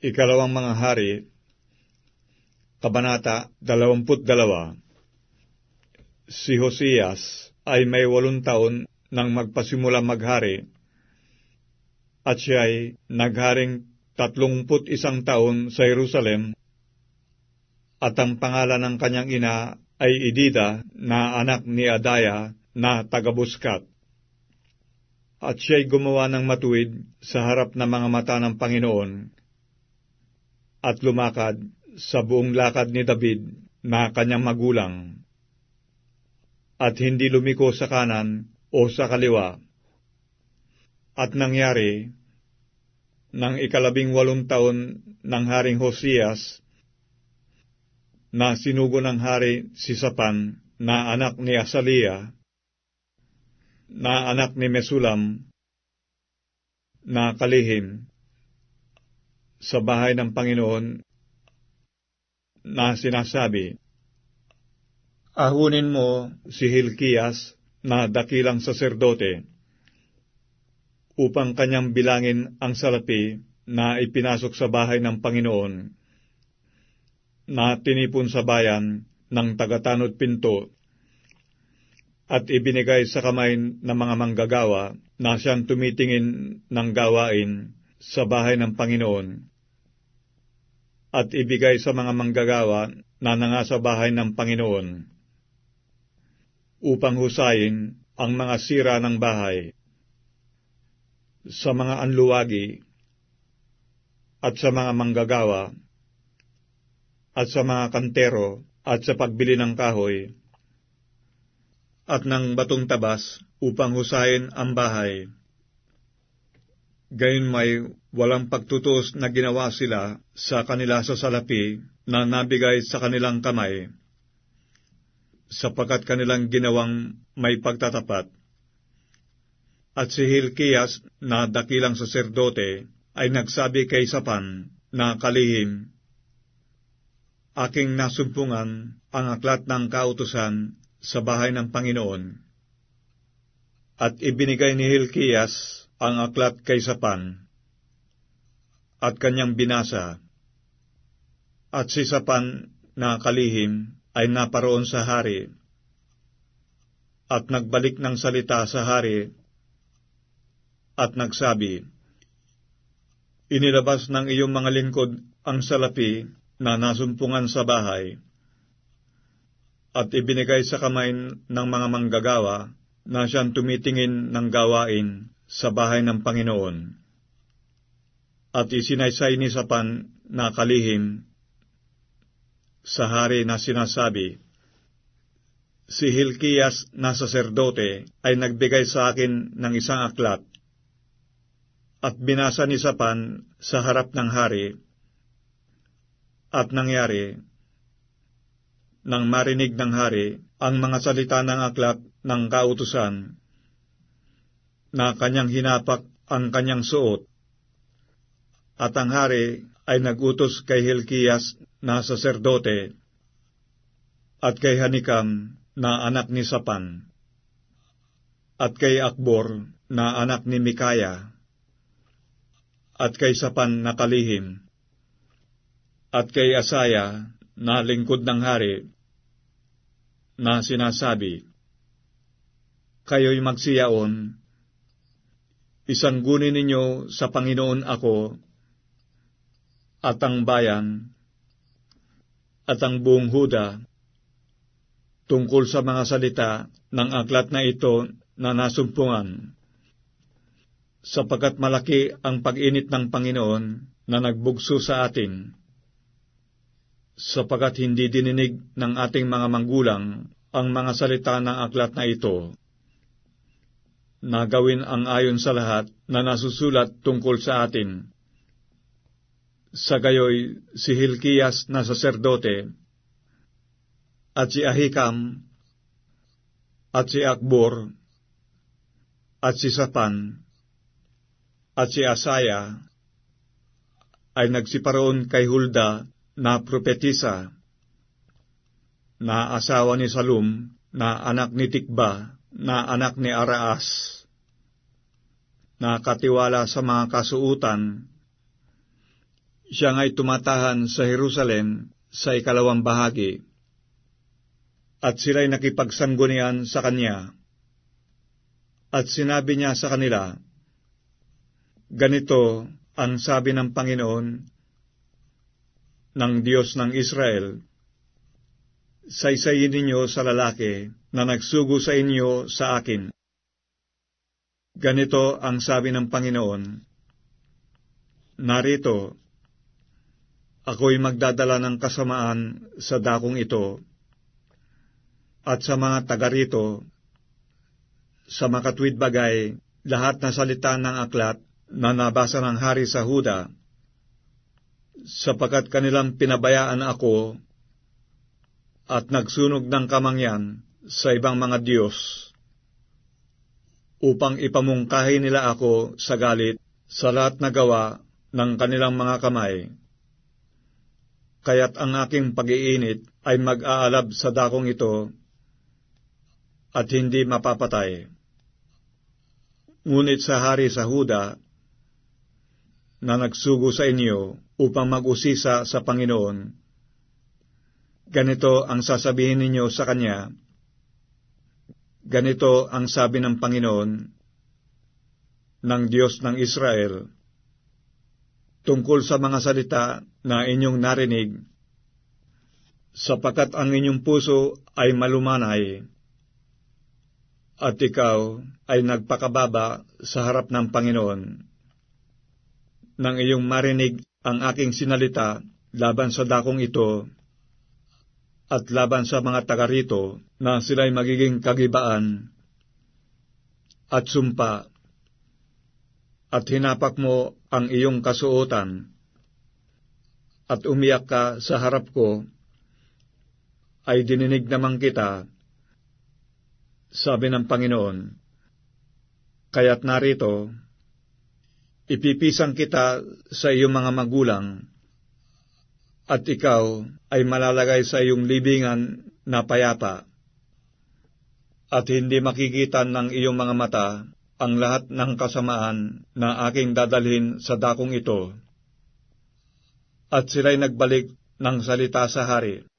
Ikalawang mga hari, Kabanata 22. Si Hosias ay may 8 taon nang magpasimula maghari, at siya ay nagharing 31 taon sa Jerusalem, at ang pangalan ng kanyang ina ay Idida na anak ni Adaya na taga-Buskat. At siya'y gumawa ng matuwid sa harap ng mga mata ng Panginoon, at lumakad sa buong lakad ni David na kanyang magulang, at hindi lumiko sa kanan o sa kaliwa. At nangyari, nang 18 taon ng Haring Hosias, na sinugo ng hari si Sapan na anak ni Asalia, na anak ni Mesulam, na kalihim, sa bahay ng Panginoon, na sinasabi, ahunin mo si Hilkias na dakilang saserdote, upang kanyang bilangin ang salapi na ipinasok sa bahay ng Panginoon, na tinipon sa bayan ng tagatanod pinto, at ibinigay sa kamay ng mga manggagawa na siyang tumitingin ng gawain sa bahay ng Panginoon, at ibigay sa mga manggagawa na nangasa bahay ng Panginoon, upang husayin ang mga sira ng bahay, sa mga anluwagi, at sa mga manggagawa, at sa mga kantero, at sa pagbili ng kahoy, at ng batong tabas, upang husayin ang bahay. Gayon may walang pagtutos na ginawa sila sa kanila sa salapi na nabigay sa kanilang kamay, sapagkat kanilang ginawang may pagtatapat. At si Hilkias na dakilang saserdote ay nagsabi kay Sapan na kalihim, aking nasumpungan ang aklat ng kautusan sa bahay ng Panginoon. At ibinigay ni Hilkias ang aklat kay Sapan, at kanyang binasa. At si Sapan na kalihim ay naparoon sa hari, at nagbalik ng salita sa hari, at nagsabi, inilabas ng iyong mga lingkod ang salapi na nasumpungan sa bahay, at ibinigay sa kamay ng mga manggagawa na siyang tumitingin ng gawain sa bahay ng Panginoon. At isinaysay ni Sapan na kalihim sa hari na sinasabi, si Hilkias na saserdote ay nagbigay sa akin ng isang aklat, at binasa ni Sapan sa harap ng hari. At nangyari, nang marinig ng hari ang mga salita ng aklat ng kautusan, na kanyang hinapak ang kanyang suot, at ang hari ay nagutos kay Hilkias na saserdote, at kay Hanikam na anak ni Sapan, at kay Akbor na anak ni Mikaya, at kay Sapan na kalihim, at kay Asaya na lingkod ng hari, na sinasabi, kayo'y magsiyaon, isanggunin ninyo sa Panginoon ako, at ang bayan, at ang buong Huda, tungkol sa mga salita ng aklat na ito na nasumpungan, sapagkat malaki ang pag-init ng Panginoon na nagbugso sa atin, sapagkat hindi dininig ng ating mga manggulang ang mga salita ng aklat na ito, na gawin ang ayon sa lahat na nasusulat tungkol sa atin. Sa gayoy, si Hilkias na saserdote, at si Ahikam, at si Akbor, at si Sapan, at si Asaya, ay nagsiparoon kay Hulda na propetisa, na asawa ni Salum, na anak ni Tikba, na anak ni Araas, na katiwala sa mga kasuutan. siya nga'y tumatahan sa Jerusalem sa ikalawang bahagi, at sila'y nakipagsanggunian sa kanya. At sinabi niya sa kanila, ganito ang sabi ng Panginoon, ng Diyos ng Israel, saysayin ninyo sa lalaki na nagsugo sa inyo sa akin. Ganito ang sabi ng Panginoon, narito, ako'y magdadala ng kasamaan sa dakong ito, at sa mga taga rito, sa makatwid bagay, lahat na salita ng aklat na nabasa ng hari sa Huda, sapagkat kanilang pinabayaan ako at nagsunog ng kamangyan sa ibang mga Diyos, upang ipamungkahi nila ako sa galit sa lahat na gawa ng kanilang mga kamay. Kaya't ang aking pag-iinit ay mag-aalab sa dakong ito at hindi mapapatay. Ngunit sa hari sa Huda na nagsugo sa inyo upang mag-usisa sa Panginoon, ganito ang sasabihin ninyo sa kanya, ganito ang sabi ng Panginoon, ng Diyos ng Israel, tungkol sa mga salita na inyong narinig, sapagkat ang inyong puso ay malumanay, at ikaw ay nagpakababa sa harap ng Panginoon, nang iyong marinig ang aking sinalita laban sa dakong ito, at laban sa mga taga rito na sila'y magiging kagibaan at sumpa, at hinapak mo ang iyong kasuotan, at umiyak ka sa harap ko, ay dininig naman kita, sabi ng Panginoon. Kaya't narito, ipipisang kita sa iyong mga magulang, at ikaw ay malalagay sa iyong libingan na payapa, at hindi makikita ng iyong mga mata ang lahat ng kasamaan na aking dadalhin sa dakong ito. At sila'y nagbalik ng salita sa hari.